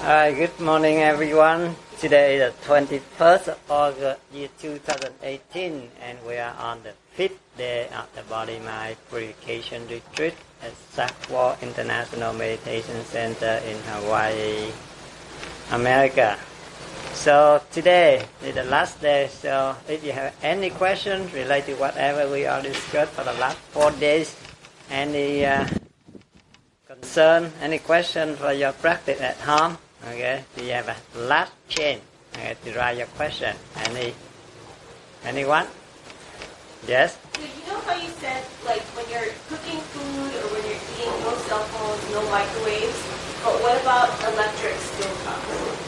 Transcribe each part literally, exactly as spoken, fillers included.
Uh, good morning, everyone. Today is the twenty-first of August, year two thousand eighteen, and we are on the fifth day of the Body Mind Purification Retreat at Sackville International Meditation Center in Hawaii, America. So today is the last day, so if you have any questions related to whatever we all discussed for the last four days, any uh, concern, any question for your practice at home, okay, you have a last chance okay, to write your question. Any, anyone? Yes? So you know how you said, like, when you're cooking food or when you're eating, no cell phones, no microwaves, but what about electric stovetops?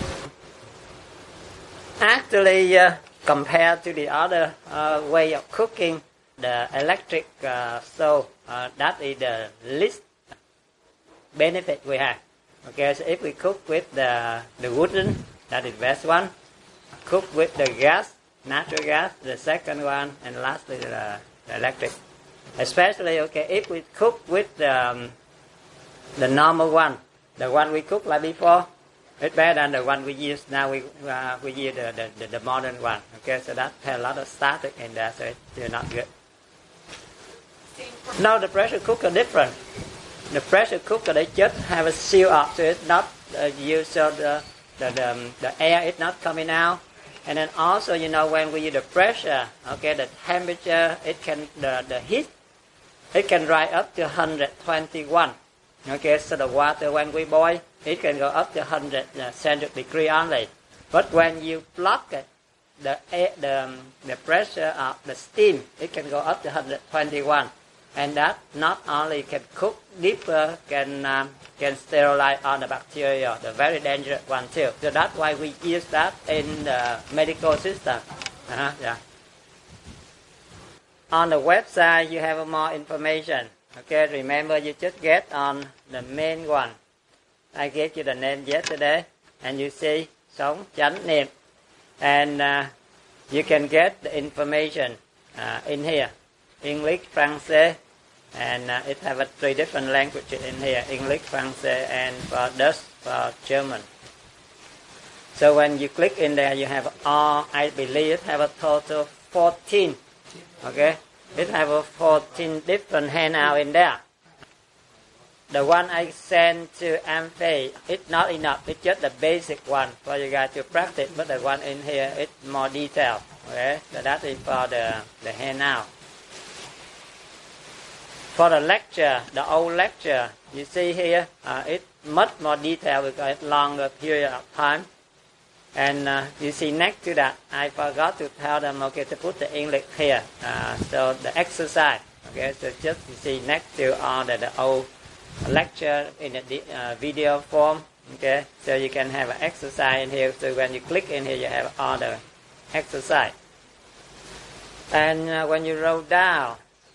Actually, uh, compared to the other uh, way of cooking, the electric uh, stove, uh, that is the least benefit we have. Okay, so if we cook with the, the wooden, that is the best one. Cook with the gas, natural gas, the second one, and lastly the, the electric. Especially, okay, if we cook with the, um, the normal one, the one we cooked like before, it's better than the one we use now. We uh, we use the, the, the modern one. Okay, so that has a lot of static in there, so it's not good. No, the pressure cooker different. The pressure cooker they just have a seal up, so it's not uh, used, so the the, the um, the air is not coming out. And then also, you know, when we use the pressure, okay, the temperature it can the the heat it can rise up to one hundred twenty-one. Okay, so the water when we boil, it can go up to one hundred centigrade degree only. But when you block it, the air, the um, the pressure of the steam, it can go up to one hundred twenty-one. And that not only can cook deeper, can um, can sterilize all the bacteria, the very dangerous one too. So that's why we use that in the medical system. Uh-huh, yeah. On the website, you have more information. Okay, remember you just get on the main one. I gave you the name yesterday, and you see Sống Chánh Niệm, and uh, you can get the information uh, in here. English, French, and uh, it have a three different languages in here: English, French, and for Dutch, for German. So when you click in there, you have all. I believe it have a total fourteen. Okay, it have a fourteen different handout in there. The one I sent to Amphi, it's not enough. It's just the basic one for you guys to practice. But the one in here, it's more detailed. Okay, so that is for the the handout. For the lecture, the old lecture, you see here, uh, it's much more detailed because it's longer period of time. And uh, you see next to that, I forgot to tell them, okay, to put the English here. Uh, so the exercise, okay, so just you see next to all the, the old lecture in the uh, video form, okay, so you can have an exercise in here. So when you click in here, you have all the exercise. And uh, when you roll down,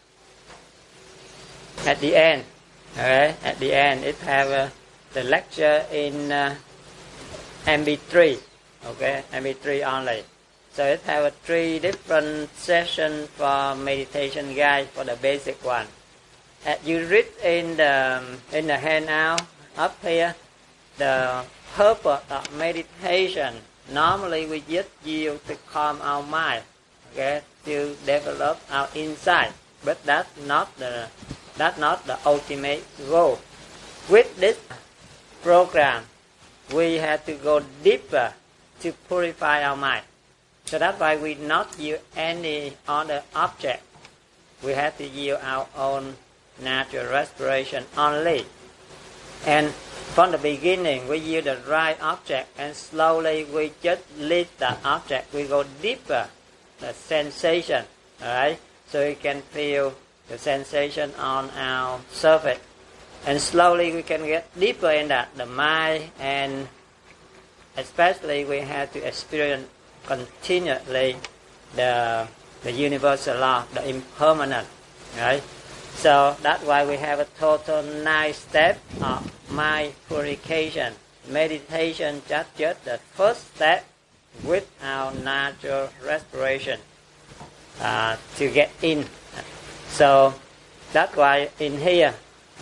at the end, okay, at the end, it have uh, the lecture in uh, M P three, okay, M P three only. So it have uh, three different sessions for meditation guide for the basic one. As you read in the in the handout up here, the purpose of meditation. Normally we just use to calm our mind, okay, to develop our insight. But that's not the That's not the ultimate goal. With this program, we have to go deeper to purify our mind. So that's why we not use any other object. We have to use our own natural respiration only. And from the beginning, we use the right object, and slowly we just leave that object. We go deeper, the sensation, all right? So you can feel the sensation on our surface, and slowly we can get deeper in that, the mind, and especially we have to experience continually the the universal law, the impermanent, right? So that's why we have a total nine steps of mind purification. Meditation just just the first step with our natural respiration uh, to get in. So that's why in here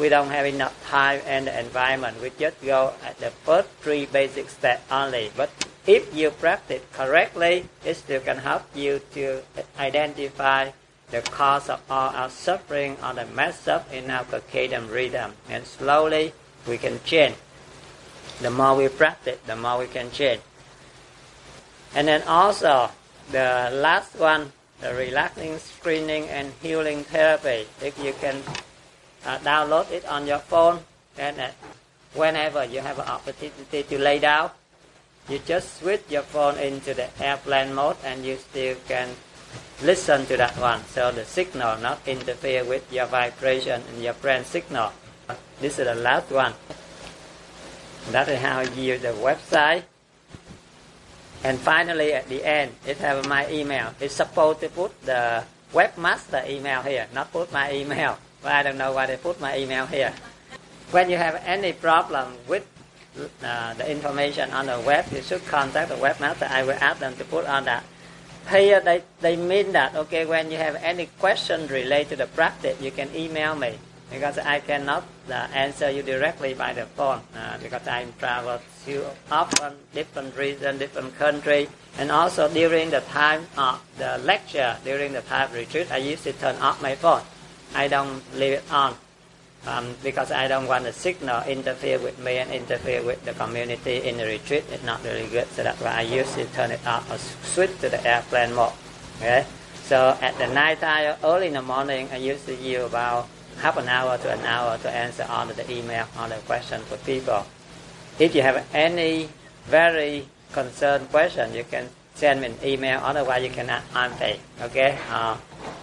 we don't have enough time and the environment, we just go at the first three basic steps only. But if you practice correctly, it still can help you to identify the cause of all our suffering or the mess up in our circadian rhythm. And slowly we can change. The more we practice, the more we can change. And then also, the last one, the relaxing screening and healing therapy. If you can uh, download it on your phone, then uh, whenever you have an opportunity to lay down, you just switch your phone into the airplane mode and you still can listen to that one. So the signal not interfere with your vibration and your brain signal. This is the last one. That is how you use the website. And finally, at the end, it has my email. It's supposed to put the webmaster email here, not put my email. But I don't know why they put my email here. When you have any problem with uh, the information on the web, you should contact the webmaster. I will ask them to put on that. Here, they, they mean that, okay, when you have any question related to the practice, you can email me. Because I cannot uh, answer you directly by the phone. Uh, because I travel to often different regions, different countries. And also during the time of the lecture, during the time of retreat, I used to turn off my phone. I don't leave it on. Um, because I don't want the signal interfere with me and interfere with the community in the retreat. It's not really good. So that's why I used to turn it off or switch to the airplane mode. Okay? So at the night time or early in the morning, I used to use about half an hour to an hour to answer all of the email, all the questions for people. If you have any very concerned question, you can send me an email. Otherwise, you cannot answer. Okay? Uh,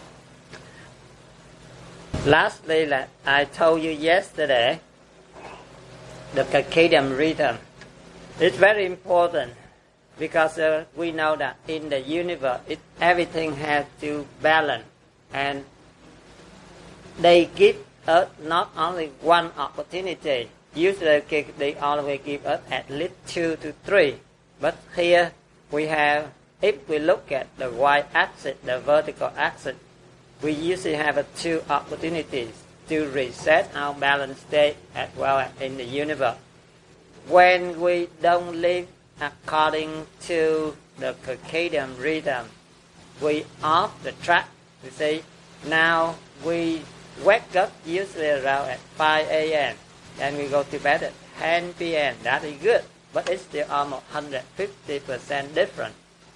lastly, like I told you yesterday, the circadian rhythm. It's very important because uh, we know that in the universe, it, everything has to balance. And they give us not only one opportunity. Usually they always give us at least two to three. But here we have, if we look at the y-axis, the vertical axis, we usually have uh, two opportunities to reset our balance state as well as in the universe. When we don't live according to the circadian rhythm, we off the track. You see, now we wake up usually around at five a.m. and we go to bed at ten p.m. That is good, but it's still almost one hundred fifty percent different.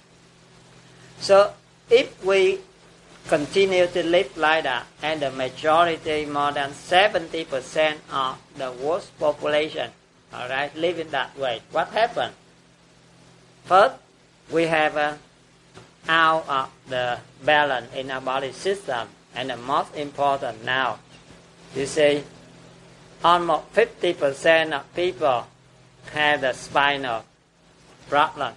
So if we continue to live like that, and the majority, more than seventy percent of the world's population, all right, living that way, what happens? First, we have a out of the balance in our body system. And the most important now, you see, almost fifty percent of people have the spinal problem.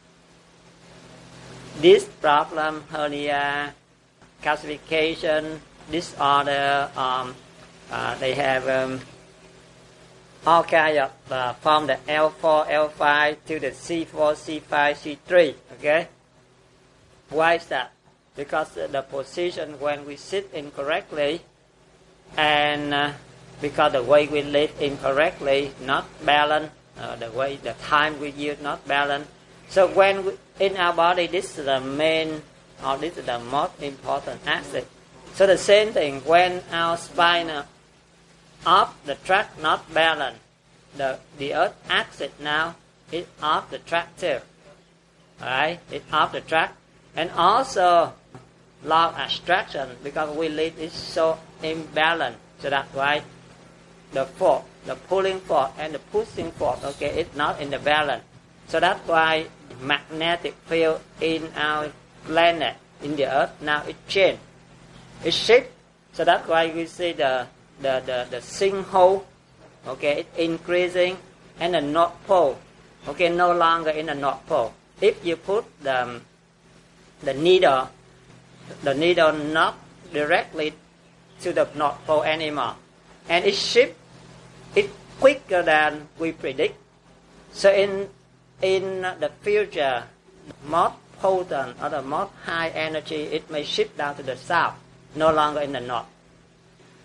This problem, hernia, calcification, disorder, um, uh, they have um, all kinds of, uh, from the L four, L five to the C four, C five, C three, okay? Why is that? Because the position when we sit incorrectly, and uh, because the way we live incorrectly, not balanced, uh, the way the time we use not balanced. So when we, in our body, this is the main, or this is the most important axis. So the same thing when our spine uh, off the track, not balanced, the the earth axis now is off the track too. Alright, it's off the track, and also law of attraction, because we live is so imbalanced. So that's why the force, the pulling force and the pushing force, okay, it's not in the balance. So that's why magnetic field in our planet, in the earth, now it changed. It shifts. So that's why we see the the, the, the sinkhole, okay, it's increasing, and the North Pole, okay, no longer in the North Pole. If you put the, the needle the needle not directly to the North Pole anymore, and it shifts it quicker than we predict. So in in the future, most potent or the most high energy, it may shift down to the south, no longer in the north.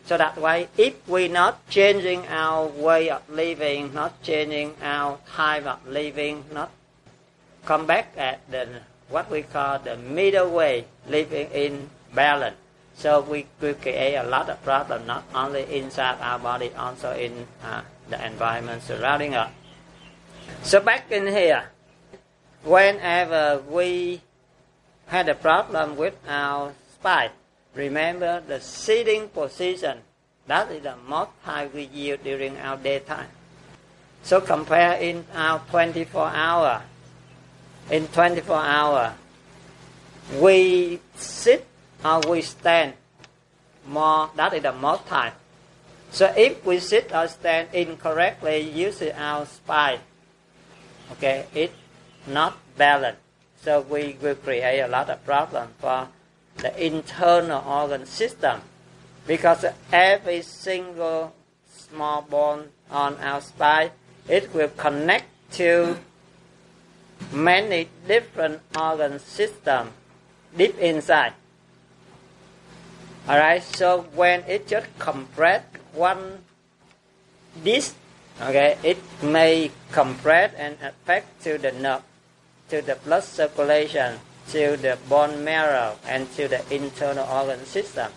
So that way, if we not changing our way of living, not changing our time of living, not come back at the what we call the middle way, living in balance. So we, we create a lot of problems, not only inside our body, also in uh, the environment surrounding us. So back in here, whenever we had a problem with our spine, remember the sitting position. That is the most time we use during our daytime. So compare in our twenty-four hour. In twenty-four hour, we sit or we stand more. That is the most time. So if we sit or stand incorrectly using our spine, okay, it's not balanced. So we will create a lot of problems for the internal organ system, because every single small bone on our spine, it will connect to many different organ systems deep inside. Alright, so when it just compress one disc, okay, it may compress and affect to the nerve, to the blood circulation, to the bone marrow, and to the internal organ system.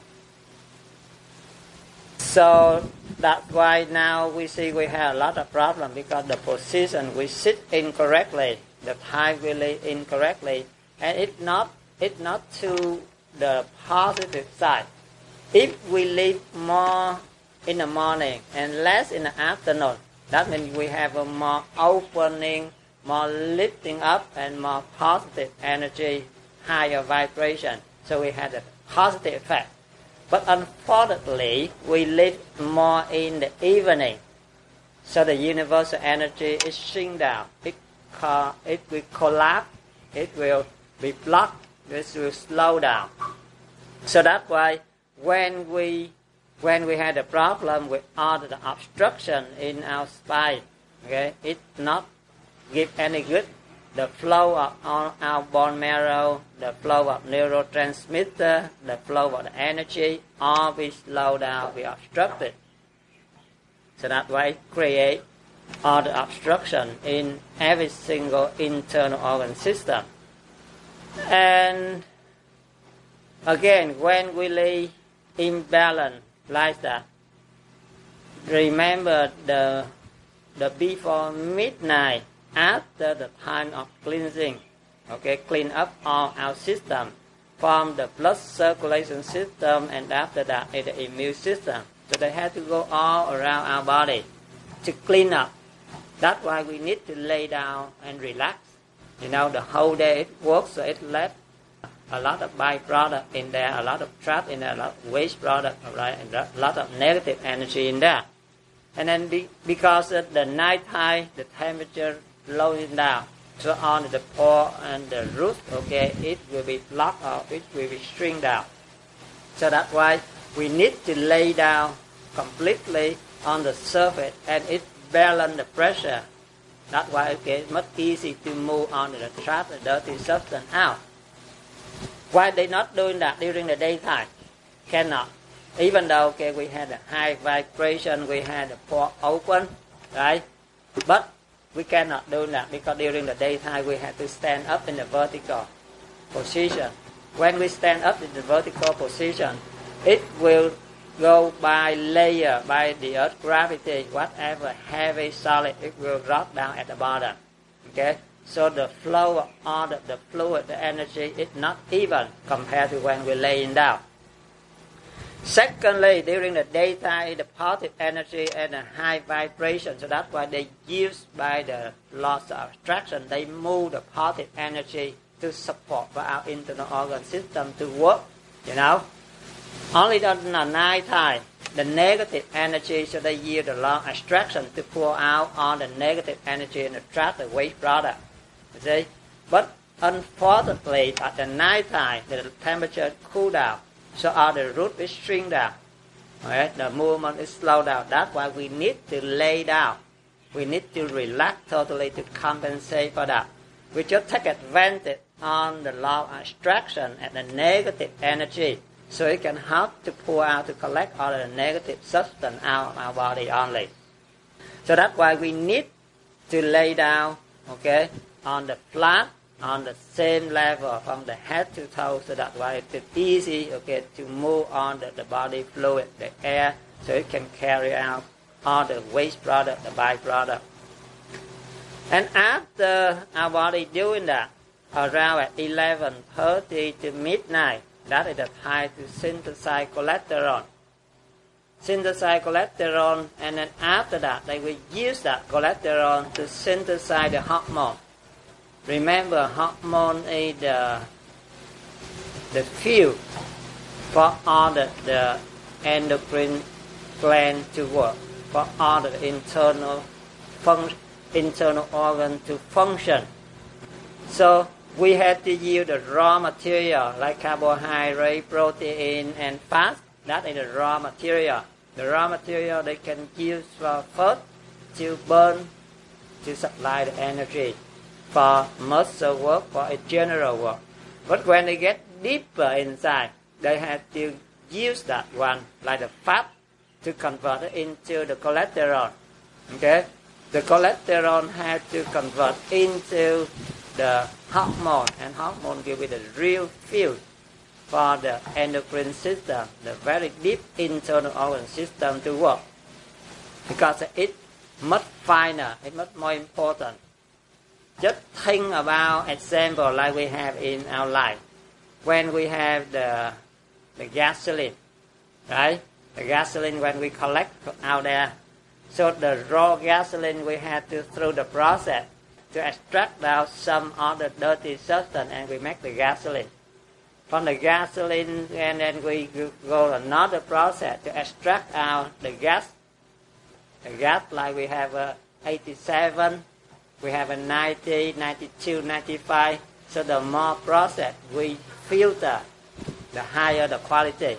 So that's why now we see we have a lot of problems, because the position we sit incorrectly, the time we live incorrectly, and it's not it's not to the positive side. If we live more in the morning and less in the afternoon, that means we have a more opening, more lifting up, and more positive energy, higher vibration. So we have a positive effect. But unfortunately, we live more in the evening. So the universal energy is shrink down. It, co- it will collapse. It will be blocked. It will slow down. So that's why when we when we had a problem with all the obstruction in our spine, okay, it not give any good. The flow of all our bone marrow, the flow of neurotransmitter, the flow of the energy, all be slowed down, be obstructed. So that way create all the obstruction in every single internal organ system. And again, when we live imbalance like that, remember the the before midnight, after the time of cleansing, okay, clean up all our system, from the blood circulation system, and after that is the immune system. So they have to go all around our body to clean up. That's why we need to lay down and relax. You know, the whole day it works, so it left a lot of byproduct in there, a lot of trap in there, a lot of waste product, right, and a lot of negative energy in there. And then be, because at the night time, the temperature lowering down, so on the pore and the root, okay, it will be blocked or it will be shrink down. So that's why we need to lay down completely on the surface, and it balance the pressure. That's why okay, it's much easy to move on the trap, the dirty substance out. Why they not doing that during the daytime? Cannot. Even though okay, we had a high vibration, we had the pore open, right? But we cannot do that because during the daytime we have to stand up in the vertical position. When we stand up in the vertical position, it will go by layer, by the earth gravity, whatever heavy solid, it will drop down at the bottom. Okay? So the flow of all the, the fluid, the energy is not even compared to when we're laying down. Secondly, during the daytime, the positive energy and the high vibration, so that's why they use by the laws of attraction, they move the positive energy to support for our internal organ system to work, you know. Only during the night time, the negative energy, so they use the law of attraction to pour out all the negative energy and attract the waste product, you see. But unfortunately, at the night time, the temperature cool down. So all the root is shrink down. Okay? The movement is slow down. That's why we need to lay down. We need to relax totally to compensate for that. We just take advantage on the law of attraction and the negative energy. so it can help to pour out, to collect all the negative substance out of our body only. So that's why we need to lay down, okay, on the flat, on the same level from the head to toe, so that why it's easy, okay, to move on the, the body fluid, the air, so it can carry out all the waste product, the byproduct. And after our body doing that, around at eleven thirty to midnight, that is the time to synthesize cholesterol. Synthesize cholesterol, and then after that, they will use that cholesterol to synthesize the hormone. Remember, hormone is the, the fuel for all the, the endocrine gland to work, for all the internal function, internal organ to function. So we have to use the raw material like carbohydrate, protein, and fat. That is the raw material. The raw material they can use for first to burn, to supply the energy for muscle work, for a general work. But when they get deeper inside, they have to use that one, like the fat, to convert it into the cholesterol. Okay? The cholesterol has to convert into the hormone, and hormone will be the real fuel for the endocrine system, the very deep internal organ system to work. Because it's much finer, it's much more important. Just think about example like we have in our life. When we have the, the gasoline, right? The gasoline when we collect out there. So the raw gasoline we have to through the process to extract out some other dirty substance, and we make the gasoline. From the gasoline, and then we go another process to extract out the gas. The gas like we have a eighty-seven, we have a ninety, ninety-two, ninety-five. So the more process we filter, the higher the quality.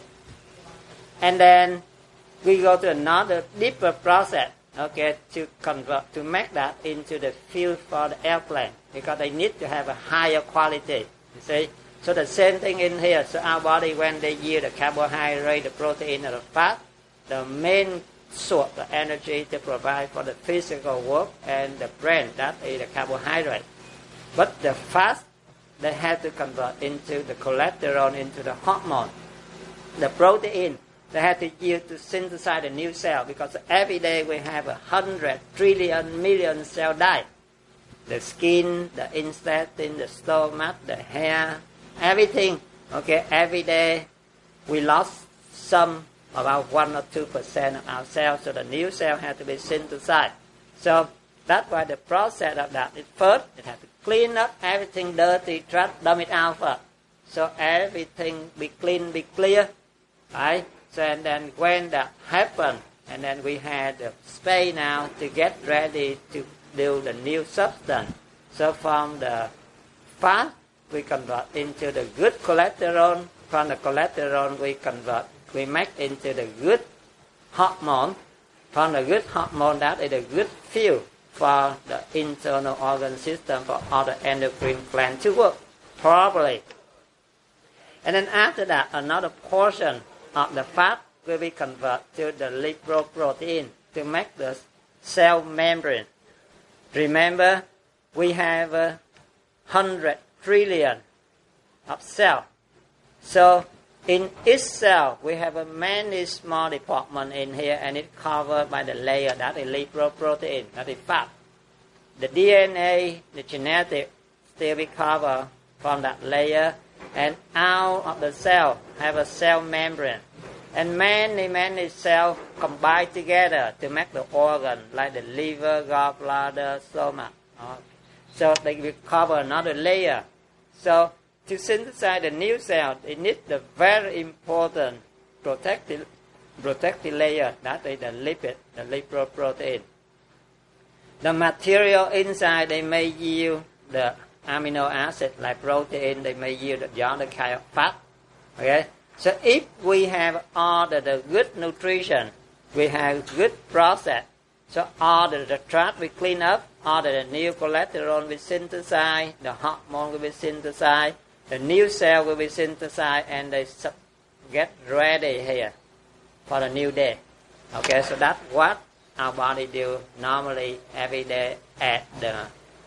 And then we go to another deeper process, okay, to convert, to make that into the fuel for the airplane, because they need to have a higher quality, you see. So the same thing in here. So our body, when they yield the carbohydrate, the protein, and the fat, the main source of energy to provide for the physical work and the brain, that is the carbohydrate. But the fat, they have to convert into the cholesterol, into the hormone. The protein, they have to use to synthesize the new cell, because every day we have a hundred trillion million cells die. The skin, the intestine, the stomach, the hair, everything. Okay, every day we lost some, about one or two percent of our cells, so the new cell has to be synthesized. So that's why the process of that is first, it has to clean up everything dirty, try to dump it out first. So everything be clean, be clear, right? So and then when that happened, and then we had the space now to get ready to do the new substance. So from the fat, we convert into the good cholesterol. From the cholesterol, we convert, we make into the good hormone. From the good hormone, that is the good fuel for the internal organ system, for all the endocrine gland to work properly. And then after that, another portion of the fat will be converted to the lipoprotein to make the cell membrane. Remember, we have a hundred trillion of cells. So in each cell, we have a many small departments in here, and it's covered by the layer that is lipoprotein, that is fat. The D N A, the genetic, still be covered from that layer, and out of the cell have a cell membrane. And many, many cells combine together to make the organ, like the liver, gallbladder, stomach. So they will cover another layer. So to synthesize the new cell, it needs the very important protective, protective layer, that is the lipid, the lipoprotein. The material inside, they may yield the amino acid like protein, they may yield the other kind of fat. Okay? So if we have all the, the good nutrition, we have good process, so all the, the trash we clean up, all the, the new cholesterol we synthesize, the hormone will be synthesized, the new cell will be synthesized, and they get ready here for the new day. Okay, so that's what our body do normally every day at the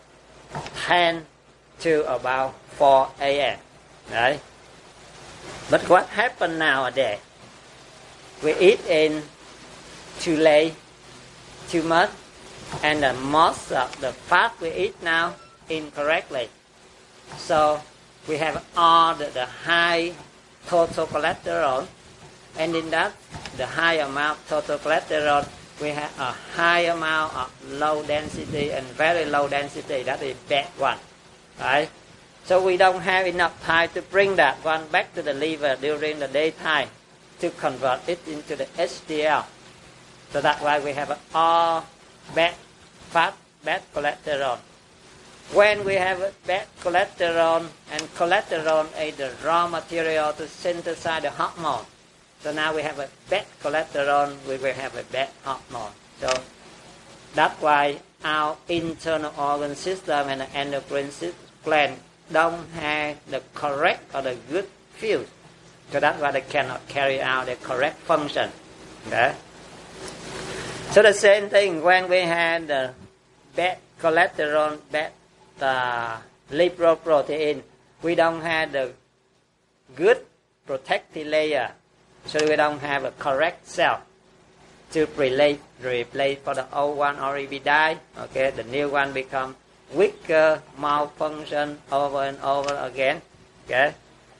ten to about four a.m. Right? But what happened nowadays? We eat in too late, too much, and the most of the fat we eat now incorrectly. So we have all the, the high total cholesterol, and in that, the high amount of total cholesterol, we have a high amount of low density and very low density. That is bad one, right? So we don't have enough time to bring that one back to the liver during the daytime to convert it into the H D L. So that's why we have all bad fat, bad cholesterol. When we have bad cholesterol, and cholesterol is the raw material to synthesize the hormone. So now we have a bad cholesterol, we will have a bad hormone. So that's why our internal organ system and the endocrine gland don't have the correct or the good fuel. So that's why they cannot carry out the correct function. Okay? So the same thing when we have the bad cholesterol, bad uh, lipoprotein, we don't have the good protective layer. So we don't have a correct cell to replace, replace for the old one already died. Okay, the new one become weaker, malfunction over and over again. Okay,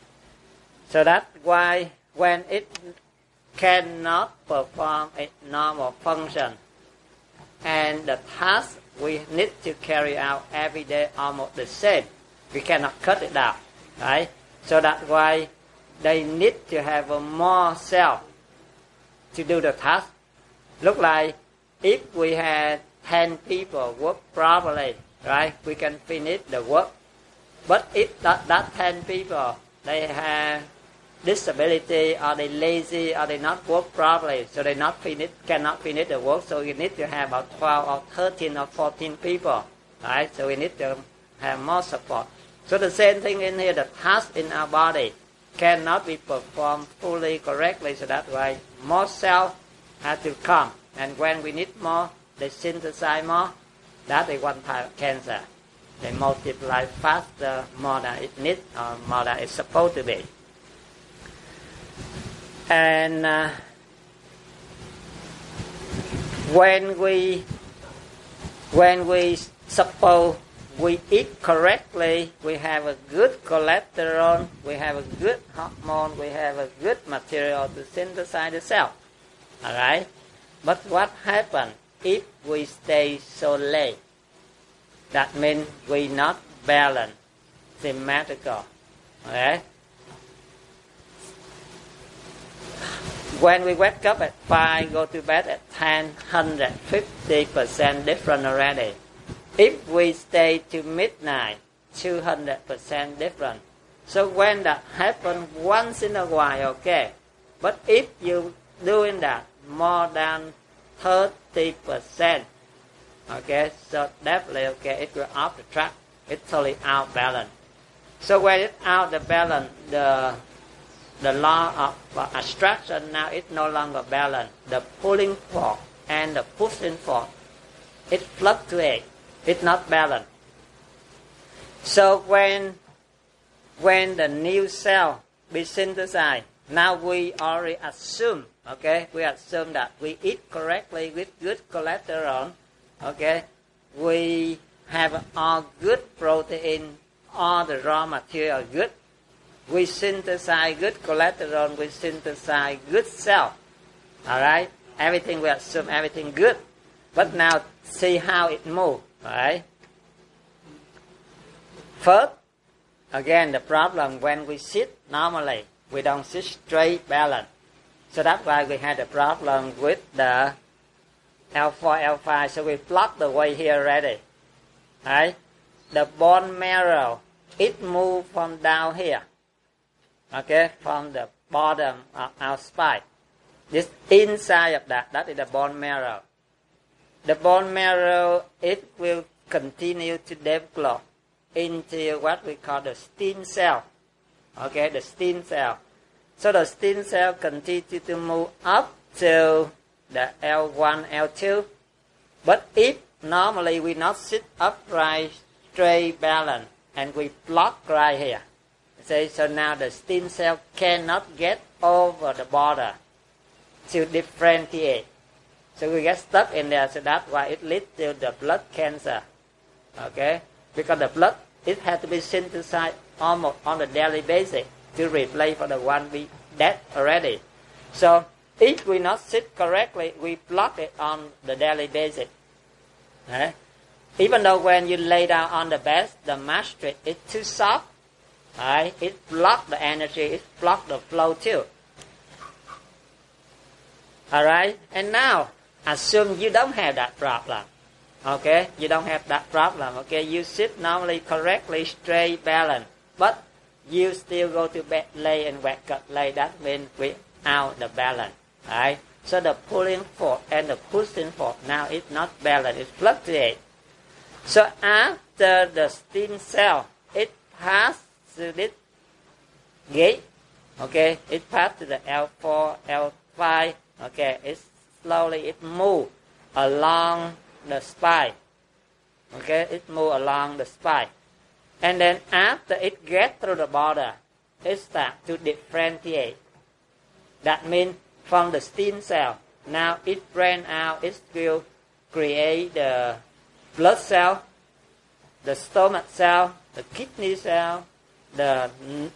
so that's why when it cannot perform a normal function, and the task we need to carry out every day almost the same, we cannot cut it down, right? So that's why they need to have a more cell to do the task. Look like if we had ten people work properly, right, we can finish the work. But if that, that ten people, they have disability, or they lazy, or they not work properly, so they not finish, cannot finish the work. So you need to have about twelve or thirteen or fourteen people, right? So we need to have more support. So the same thing in here, the task in our body cannot be performed fully correctly. So that's why more cells have to come, and when we need more, they synthesize more. That is one type of cancer. They multiply faster, more than it needs, or more than it's supposed to be. And uh, when we when we suppose we eat correctly, we have a good cholesterol, we have a good hormone, we have a good material to synthesize the cell. Alright? But what happens if we stay so late? That means we not balanced, symmetrical. Okay? When we wake up at five, go to bed at ten, one hundred fifty percent different already. If we stay to midnight, two hundred percent different. So when that happens once in a while, okay. But if you doing that more than thirty percent, okay, so definitely, okay, it will off the track. It's totally out balance. So when it's out the balance, the the law of uh, attraction now it's no longer balanced. The pulling force and the pushing force, it fluctuates. It's not balanced. So when when the new cell be synthesized, now we already assume, okay, we assume that we eat correctly with good cholesterol, okay, we have all good protein, all the raw material good, we synthesize good cholesterol, we synthesize good cell, all right, everything we assume everything good, but now see how it moves, all right. First, again, the problem when we sit normally, we don't sit straight balance. So that's why we had a problem with the L four, L five. So we block the way here already. Right? The bone marrow, it moves from down here. Okay? From the bottom of our spine. This inside of that, that is the bone marrow. The bone marrow, it will continue to develop into what we call the stem cell. Okay, the stem cell. So the stem cell continue to move up to the L one, L two. But if normally we not sit upright, straight, balanced, and we block right here. See, so now the stem cell cannot get over the border to differentiate. So we get stuck in there, so that's why it leads to the blood cancer. Okay? Because the blood, it has to be synthesized almost on a daily basis to replace for the one we dead already. So if we not sit correctly, we block it on the daily basis. Okay? Even though when you lay down on the bed, the mattress is too soft, right? It blocks the energy, it blocks the flow too. Alright? And now, assume you don't have that problem. Okay? You don't have that problem. Okay? You sit normally, correctly, straight, balanced. But you still go to bed, lay and wake up late. That means without the balance. Right? So the pulling force and the pushing force now is not balanced. It fluctuates. So after the stem cell, it passes to this gate. Okay? It passes to the L four, L five. Okay? It slowly, it moves along the spine. Okay? It moves along the spine. And then after it gets through the border, it starts to differentiate. That means from the stem cell, now it branch out, it will create the blood cell, the stomach cell, the kidney cell, the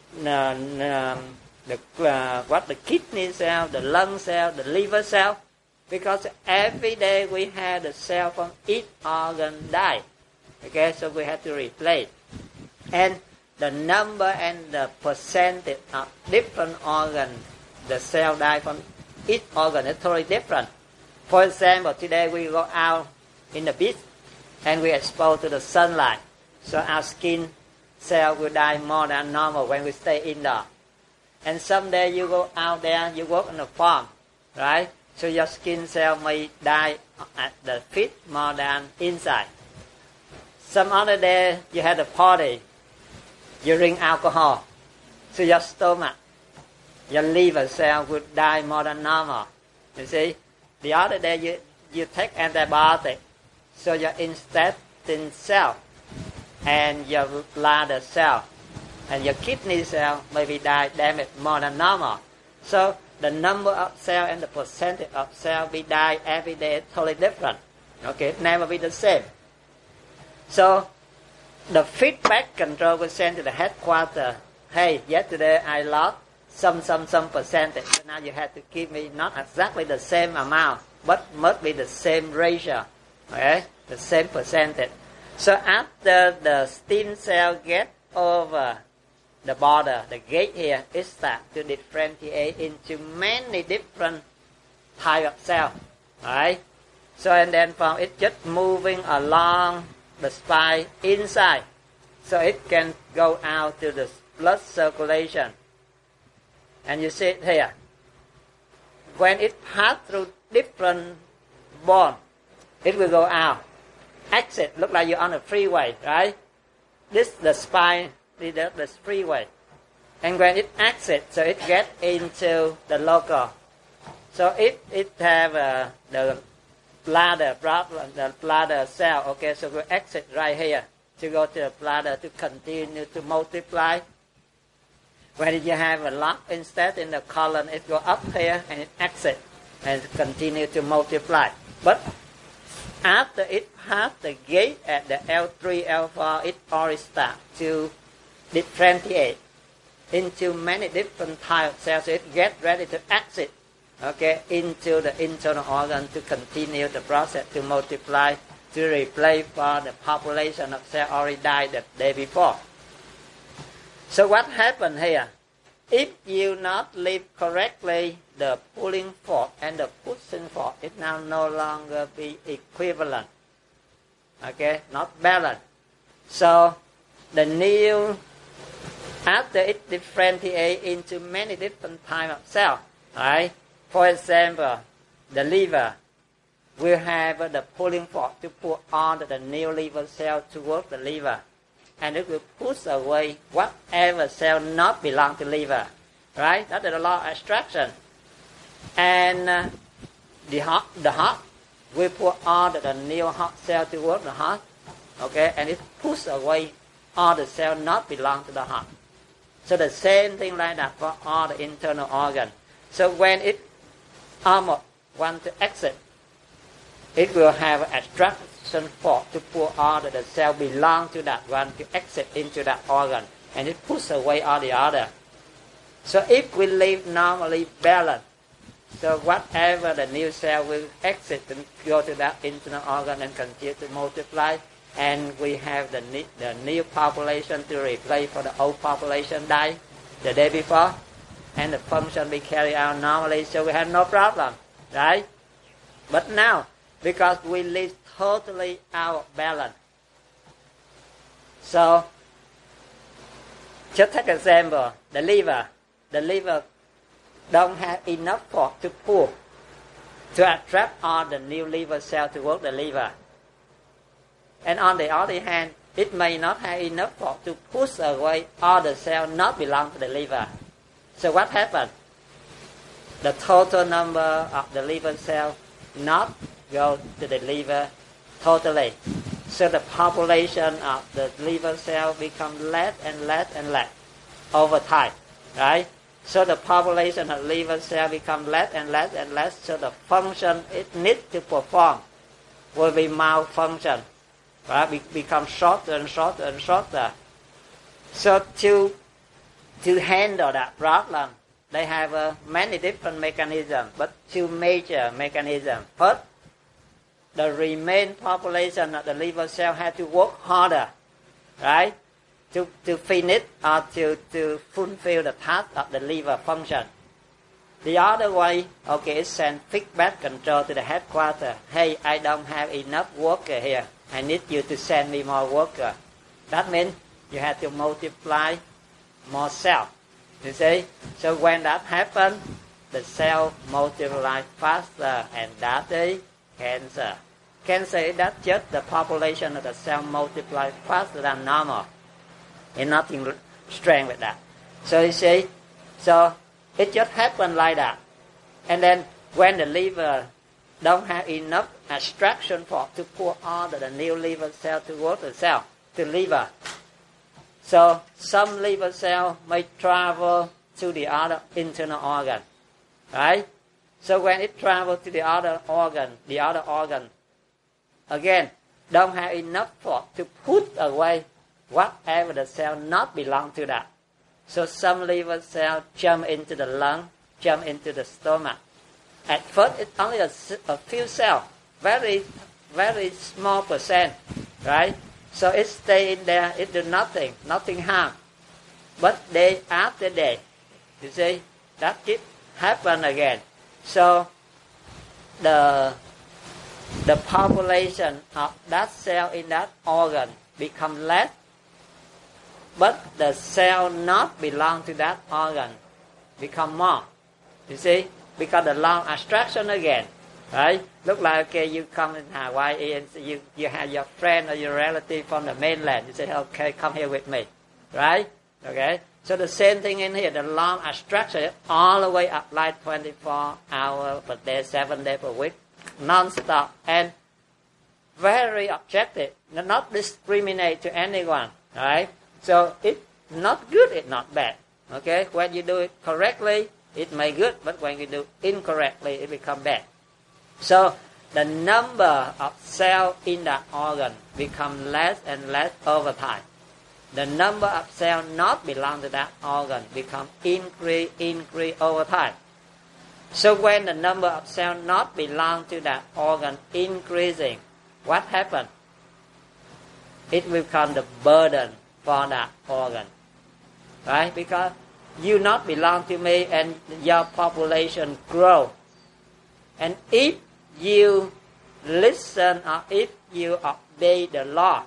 the, the uh, what the kidney cell, the lung cell, the liver cell, because every day we have the cell from each organ die. Okay, so we have to replace. And the number and the percentage of different organs, the cell die from each organ is totally different. For example, today we go out in the beach and we expose to the sunlight. So our skin cell will die more than normal when we stay indoor. And someday you go out there, you work on the farm, right? So your skin cell may die at the feet more than inside. Some other day you had a party, you drink alcohol, so your stomach, your liver cell would die more than normal. You see, the other day you, you take antibiotic, so your intestine cell and your bladder cell and your kidney cell maybe die damaged more than normal. So the number of cells and the percentage of cells we die every day is totally different. Okay, it never be the same. So the feedback control will send to the headquarters, hey, yesterday I lost some, some, some percentage. So now you have to give me not exactly the same amount, but must be the same ratio, okay? The same percentage. So after the stem cell get over the border, the gate here, it starts to differentiate into many different types of cells, right? So and then from it just moving along the spine inside, so it can go out to the blood circulation. And you see it here. When it passes through different bone, it will go out. Exit, look like you're on a freeway, right? This the spine, the, the freeway. And when it exits, so it gets into the local. So if it have uh, the bladder, the bladder cell, okay, so we exit right here to go to the bladder to continue to multiply. When you have a lock instead in the colon, it go up here and it exit and continue to multiply. But after it passed the gate at the L three, L four, it already starts to differentiate into many different types of cells. So it gets ready to exit, okay, into the internal organ to continue the process to multiply, to replace for the population of cells already died the day before. So what happened here? If you not live correctly, the pulling force and the pushing force, it now no longer be equivalent. Okay, not balanced. So the new, after it differentiate into many different types of cells, right? For example, the liver will have the pulling force to pull on the new liver cell towards the liver. And it will push away whatever cell not belong to liver. right? That is the law of attraction. And uh, the heart, the heart, we put all the, the new heart cell towards the heart, okay, and it pushes away all the cells not belong to the heart. So the same thing like that for all the internal organs. So when it almost want to exit, it will have an attraction force to pull all the, the cells belong to that one to exit into that organ, and it pushes away all the other. So if we live normally balanced, so whatever the new cell will exit and go to that internal organ and continue to multiply, and we have the, the new population to replace for the old population die the day before, and the function be carried out normally, so we have no problem, right? But now, because we live totally out of balance, so just take an example, the liver, the liver don't have enough force to pull, to attract all the new liver cells to work the liver. And on the other hand, it may not have enough force to push away all the cells not belong to the liver. So what happens? The total number of the liver cells not go to the liver totally. So the population of the liver cells become less and less and less over time, right? So the population of liver cells become less and less and less. So the function it needs to perform will be malfunction, right? Be, become shorter and shorter and shorter. So to to handle that problem, they have uh, many different mechanisms, but two major mechanisms. First, the remaining population of the liver cell has to work harder, right? To, to finish or to, to fulfill the task of the liver function. The other way, okay, it sends feedback control to the headquarters. Hey, I don't have enough worker here. I need you to send me more worker. That means you have to multiply more cells. You see? So when that happens, the cell multiply faster, and that is cancer. Cancer is not just the population of the cell multiply faster than normal. And nothing strange with that. So you see, so it just happened like that. And then when the liver don't have enough attraction force to pull all the, the new liver cell towards the cell, to liver. So some liver cell may travel to the other internal organ, right? So when it travels to the other organ, the other organ, again, don't have enough force to put away whatever the cell not belong to that. So some liver cells jump into the lung, jump into the stomach. At first, it's only a, a few cells, very, very small percent, right? So it stay in there, it do nothing, nothing harm. But day after day, you see, that keep happen again. So the the population of that cell in that organ become less, but the cell not belong to that organ become more. You see, because the law of attraction again, right? Look like, okay, you come in Hawaii and you, you have your friend or your relative from the mainland. You say, okay, come here with me, right? Okay? So the same thing in here, the law of attraction all the way up like twenty-four hours per day, seven days per week, non-stop, and very objective, not discriminate to anyone, right? So it's not good, it's not bad. Okay? When you do it correctly, it may good, but when you do incorrectly, it become bad. So the number of cells in that organ become less and less over time. The number of cells not belong to that organ become increase, increase over time. So when the number of cells not belong to that organ increasing, what happens? It will become the burden for that organ, right? Because you not belong to me and your population grow. And if you listen or if you obey the law,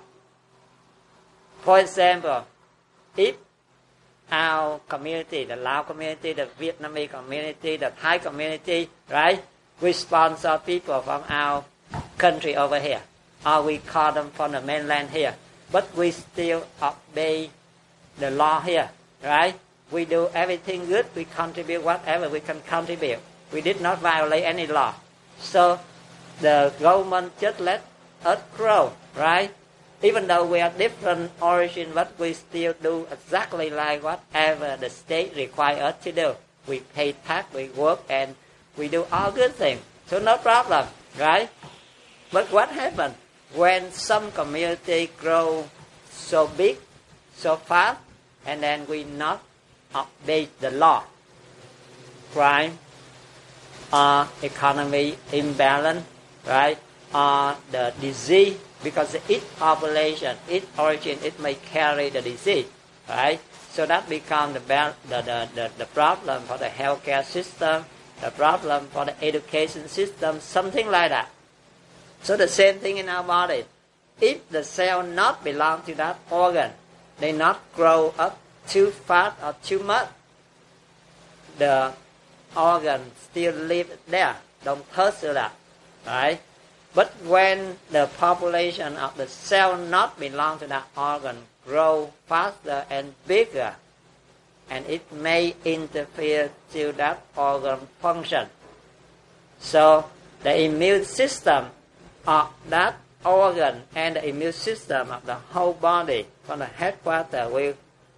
for example, if our community, the Lao community, the Vietnamese community, the Thai community, right, we sponsor people from our country over here, or we call them from the mainland here, but we still obey the law here, right? we do everything good, we contribute whatever we can contribute. We did not violate any law. So the government just let us grow, right? Even though we are different origin, but we still do exactly like whatever the state requires us to do. We pay tax, we work, and we do all good things. So no problem, right? But what happened when some community grow so big, so fast, and then we not update the law? Crime, or economy imbalance, right? Or the disease, because each population, each origin, it may carry the disease, right? So that becomes the, the, the, the, the problem for the healthcare system, the problem for the education system, something like that. So the same thing in our body. If the cell not belong to that organ, they not grow up too fast or too much, the organ still live there, don't pursue that, right? But when the population of the cell not belong to that organ grow faster and bigger, and it may interfere to that organ function. So the immune system of that organ and the immune system of the whole body from the headquarters will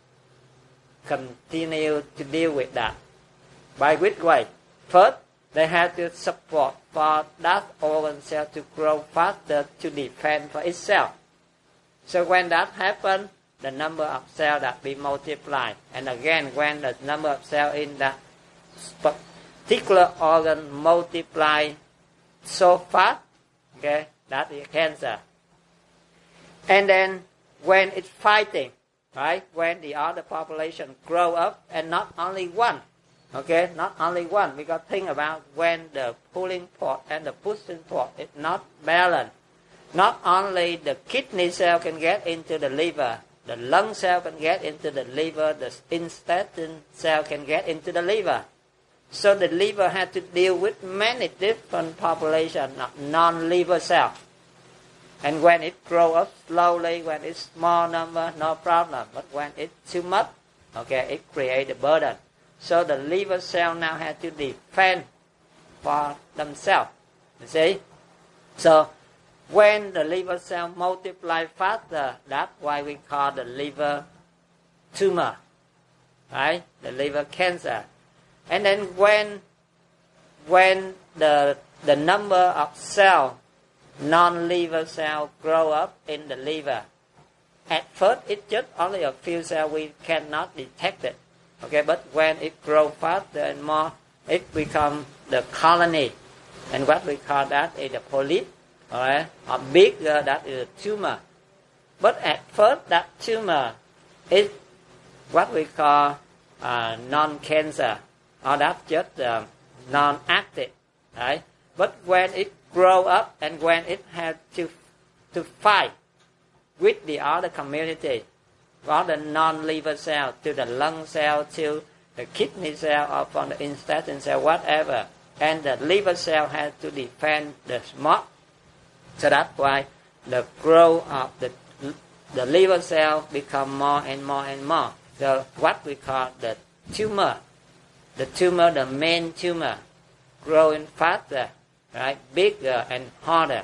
continue to deal with that. By which way? First, they have to support for that organ cell to grow faster to defend for itself. So when that happens, the number of cells that be multiplied. And again, when the number of cells in that particular organ multiply so fast, okay, that is cancer. And then when it's fighting, right, when the other population grow up, and not only one, okay, not only one, because think about when the pulling port and the pushing port is not balanced. Not only the kidney cell can get into the liver, the lung cell can get into the liver, the intestine cell can get into the liver. So the liver has to deal with many different populations of non-liver cells. And when it grows up slowly, when it's small number, no problem. But when it's too much, okay, it creates a burden. So the liver cell now has to defend for themselves. You see? So when the liver cell multiply faster, that's why we call the liver tumor, right? The liver cancer. And then when when the the number of cell, non-liver cell grow up in the liver, at first it's just only a few cells, we cannot detect it. Okay, but when it grows faster and more, it becomes the colony. And what we call that is the polyp, alright, or bigger, that is a tumor. But at first, that tumor is what we call uh, non-cancer, or that's just uh, non-active, right? But when it grows up and when it has to to fight with the other community, all the non-liver cell, to the lung cell, to the kidney cell, or from the intestine cell, whatever, and the liver cell has to defend the smoke. So that's why the growth of the the liver cell become more and more and more. So what we call the tumor, the tumor, the main tumor, growing faster, right, bigger and harder.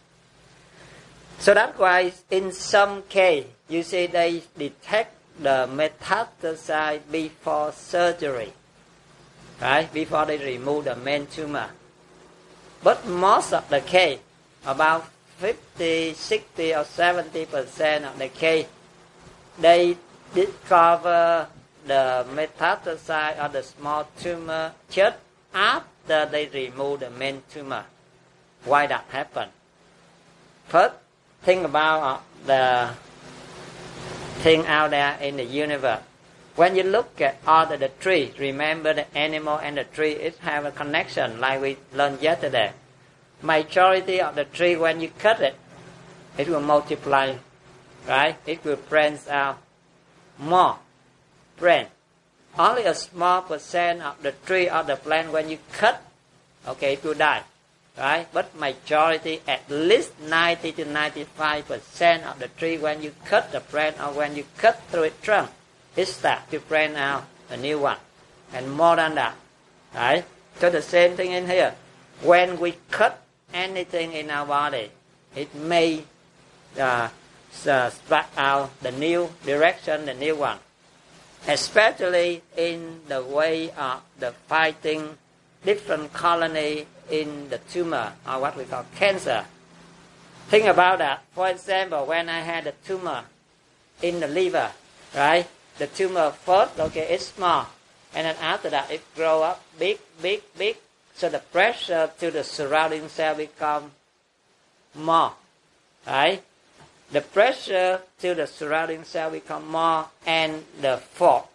So that's why in some case, you see they detect the metastasis before surgery, right, before they remove the main tumor. But most of the case, about fifty, sixty or seventy percent of the case, they discover the metastasis or the small tumor just after they remove the main tumor. Why that happen? First, think about the thing out there in the universe. When you look at all of the tree, remember the animal and the tree, it have a connection like we learned yesterday. Majority of the tree, when you cut it, it will multiply, right? It will branch out more branch. Only a small percent of the tree or the plant, when you cut, okay, it will die, right? But majority, at least ninety to ninety-five percent of the tree, when you cut the plant or when you cut through its trunk, it starts to branch out a new one, and more than that, right? So the same thing in here. When we cut anything in our body, it may uh, uh, spark out the new direction, the new one. Especially in the way of the fighting different colony in the tumor, or what we call cancer. Think about that. For example, when I had a tumor in the liver, right? The tumor first, okay, it's small. And then after that, it grow up big, big, big. So the pressure to the surrounding cell become more, right? The pressure to the surrounding cell become more, and the force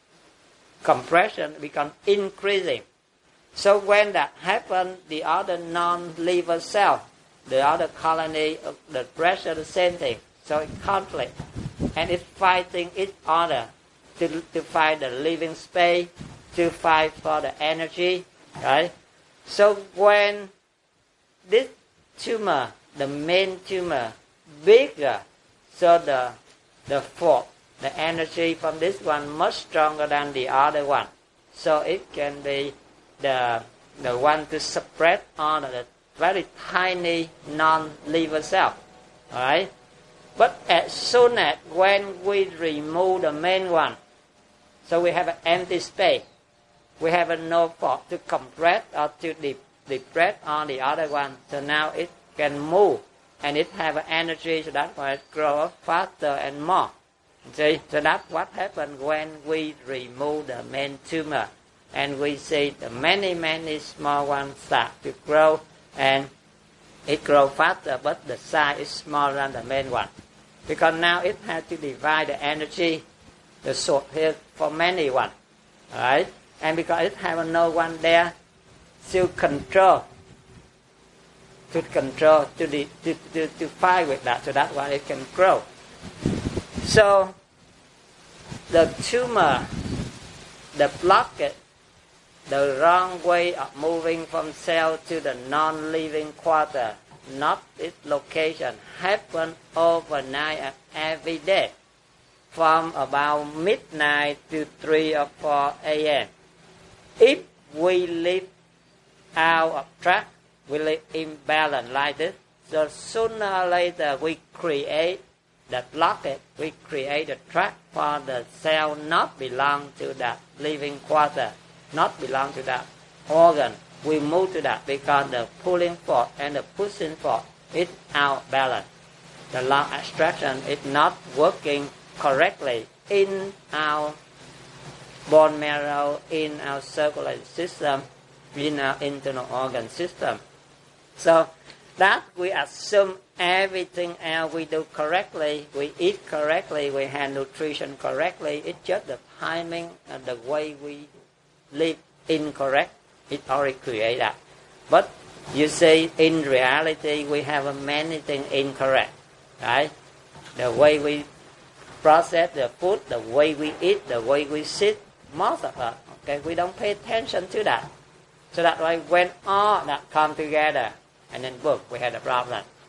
compression become increasing. So when that happens, the other non-liver cell, the other colony, the pressure, the same thing. So it conflict, and it's fighting each other to to find the living space, to fight for the energy, right? So when this tumor, the main tumor, bigger, so the the force, the energy from this one much stronger than the other one. So it can be the the one to spread on the very tiny non-liver cell, all right? But as soon as when we remove the main one, so we have an empty space, we have a no force to compress or to de- depress on the other one. So now it can move, and it have energy, so that's why it grows faster and more. See, so that's what happens when we remove the main tumor, and we see the many, many small ones start to grow, and it grows faster, but the size is smaller than the main one. Because now it has to divide the energy, the source here, for many ones. Right? And because it has no one there to control, to control, to, de, to, to, to fight with that, so that's why it can grow. So, the tumor, the blockage, the wrong way of moving from cell to the non-living quarter, not its location, happen overnight every day, from about midnight to three or four a.m. If we live out of track, we live imbalance like this, so sooner or later we create the blockage, we create a track for the cell not belong to that living quarter, not belong to that organ. We move to that because the pulling force and the pushing force is out of balance. The lung extraction is not working correctly in our bone marrow, in our circulatory system, in our internal organ system. So that we assume everything else we do correctly, we eat correctly, we have nutrition correctly. It's just the timing and the way we live incorrect. It already creates that. But you see, in reality, we have many things incorrect, right? The way we process the food, the way we eat, the way we sit, most of us, okay, we don't pay attention to that. So that's why when all that come together, and then boom, we had a problem.